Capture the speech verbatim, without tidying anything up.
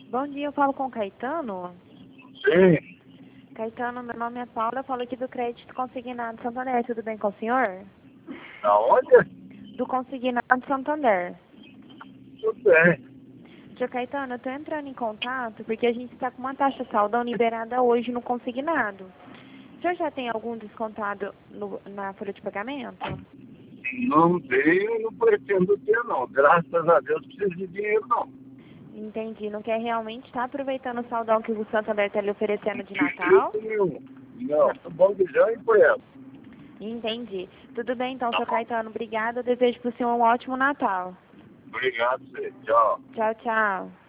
Bom dia, eu falo com o Caetano. Sim. Caetano, meu nome é Paula, eu falo aqui do Crédito Consignado Santander, tudo bem com o senhor? Aonde? Do Consignado Santander. Tudo bem. Senhor Caetano, eu estou entrando em contato porque a gente está com uma taxa saldão liberada hoje no consignado. O senhor já tem algum descontado no- na folha de pagamento? Não tenho, não pretendo ter, não. Graças a Deus, não preciso de dinheiro, não. Entendi, não quer realmente estar aproveitando o saldão que o Santander está lhe oferecendo de De Natal? jeito nenhum. Não, Não. tá bom que já emprego. Entendi. Tudo bem então, Tá senhor bom. Caetano, obrigada, eu desejo para o senhor um ótimo Natal. Obrigado, senhor. Tchau. Tchau, tchau.